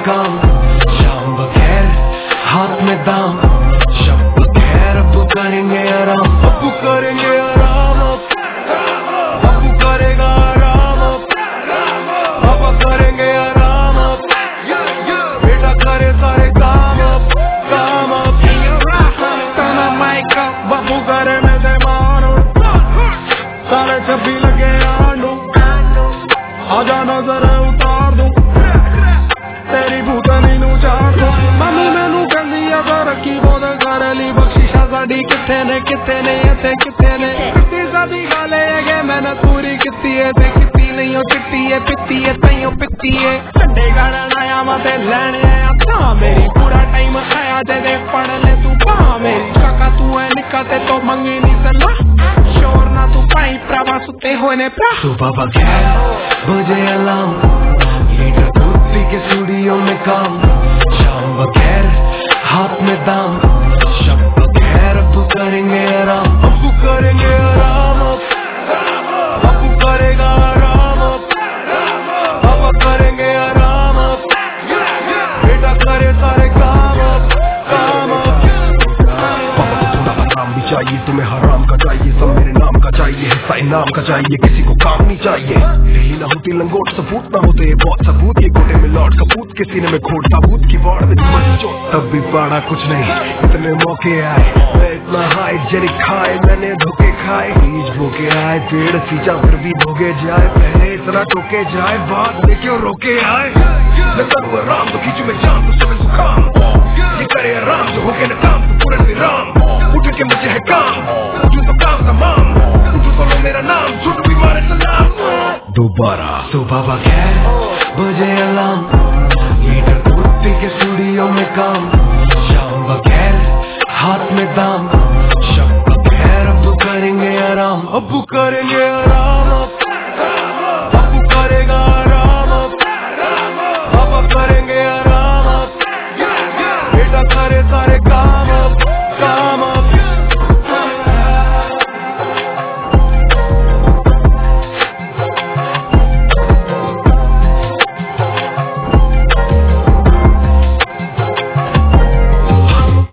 काम, शाम बगैर हाथ में दाम, शब बगैर अब करेंगे आराम, अब करेंगे आराम, अब करेगा आराम, अब करेंगे आराम, बेटा करे सारे काम, काम तना माइक बाबू करे में से मारो, सारे छब्बी लगे आंडू, आजा नजर उतार दूं, तेरी भूतनी नू चार दूं, मम्मी मैनू कहंदी आ कर रखी बोध कर ली बख्शिशा साडी किथे ने इत्थे किथे ने कितनी सादी गल है मेहनत पूरी किती है ते किती नहीं चिट्टी है पित्ती है तइयों पित्ती है झंडे गाड़न आया मैं ते लैने आया था मेरी पूरा टाइम आया दे पढ़ ले तू पा मेरी काका तू है निक्का ते तो मंगी नहीं सला शोर ना तू पाई प्रभा सुते होए ने प्रा सुबह बगैर बजे अलार्म लीटर दूध पी के स्टूडियो में काम, शाम बगैर हाथ में दाम, शब बगैर अब करेंगे आराम, अब करेंगे आराम, अब करेगा आराम, अब करेंगे आराम, बेटा करे सारे काम, काम पापा को थोड़ा आराम भी चाहिए, तुम्हें हराम का चाहिए, सब मेरे नाम का चाहिए, हिस्सा इनाम का चाहिए, किसी को काम नहीं चाहिए, रही ना होती लंगोट सबूत ना होते बहुत सबूत, ये गोटे में लौट कपूत के सीने में खोट ताबूत की वाड़ में तब भी पाड़ा कुछ नहीं, इतने मौके आए मैं इतना हाई जरी खाए मैंने धोखे खाए, बीज बोके आए पेड़ सींचा फिर भी भोगे जाए, पहले इतना टोके जाए बाद में क्यों रोके आए, मैं करूँ आराम तो खींचू मैं जान तो सुबह जुकाम, ये करे आराम जो होके न काम तो पूरे विराम, उठ के मुझे है काम उठू तो काम तमाम, उठू तो लो मेरा नाम झूठ भी मारे सलाम, दोबारा सुबह बगैर बजे अलार्म लीटर दूध पी के स्टूडियो में काम, शाम बगैर हाथ में दाम, शब बगैर अब करेंगे आराम, अब करेंगे आराम, अब करेगा आराम, अब करेंगे आराम, बेटा करे सारे